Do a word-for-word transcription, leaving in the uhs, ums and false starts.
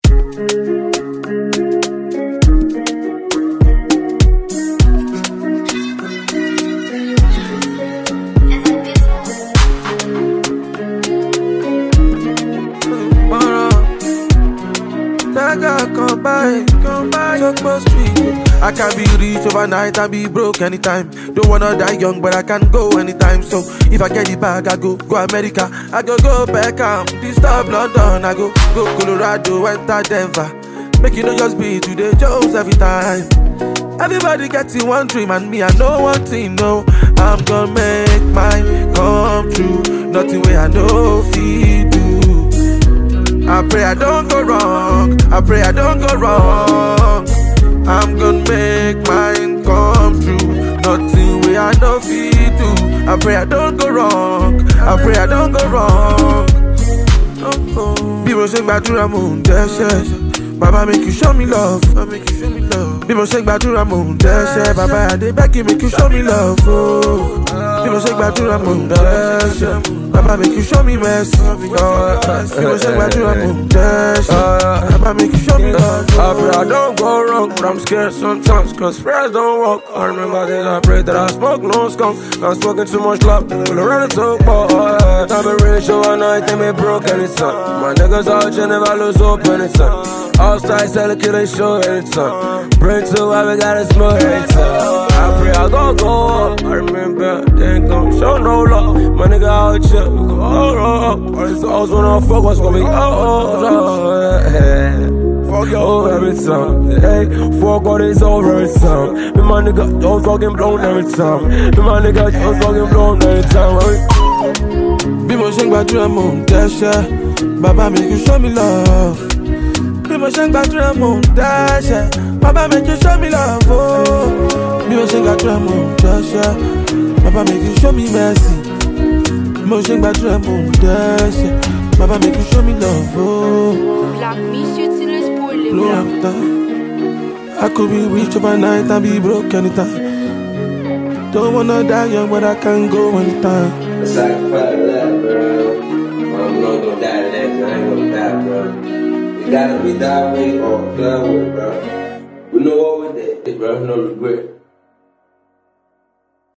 Come by, come by, Jogbo Street. I can be rich overnight and be broke anytime. Don't wanna die young, but I can go anytime. So if I get it back, I go go America. I go go Beckham, disturb London. I go go Colorado, enter Denver. Make you know just be today, Jones every time. Everybody getting one dream and me I know one thing. No, I'm gonna make mine come true. Nothing way I know feed do. I pray I don't go wrong. I pray I don't go wrong. I'm gonna make mine come true. Nothing way I know feed do. I pray I don't go wrong. I pray I don't go wrong. People say gbàdúrà mò ń dẹ́ṣẹ̀. Baba make you show me love. Baba make you show me love. People say gbàdúrà mò ń dẹ́ṣẹ̀. Baba I dey beg you make you show me love. Oh. People say gbàdúrà mò ń dẹ́ṣẹ̀. Baba make you show me mercy. People say gbàdúrà mò ń dẹ́ṣẹ̀. Baba make you show me love. I pray I don't go wrong, but I'm scared sometimes, cause prayers don't work. I remember days I prayed that I smoke no skunk. I'm smoking too much love, will around the talk, boy. I've been really sure I know it ain't me broke anytime. My niggas out here never lose hope anytime. Outside selling killing show anytime. Bring to why we gotta smoke anytime. I pray I go go up. I remember they ain't gon' show no love. My nigga out here, we go all up. All these hoes wanna fuck us, gonna be oh oh oh yeah. Fuck yo every time, hey. Fuck all this over every time. Me my nigga don't fucking blown every time. Me my nigga don't fucking blown every time. Be mo sheng gbàdúrà mò ń dẹ́ṣẹ̀. Baba make you show me love. Be mo sheng gbàdúrà mò ń dẹ́ṣẹ̀. Baba make you show me love. Oh. Be mo sheng gbàdúrà mò ń dẹ́ṣẹ̀. Baba make you show me mercy. Be mo sheng gbàdúrà mò ń dẹ́ṣẹ̀. Baba make you show me love. Oh. Black Monsieur Tillers pour les Blow after. I could be rich overnight and be broke anytime. Don't wanna die young, but I can go anytime. It's like fuck that, bro. I'm not gonna die next. I ain't gonna die, bro. You gotta be that way or that way, bro. We know what we did, bro. No regret.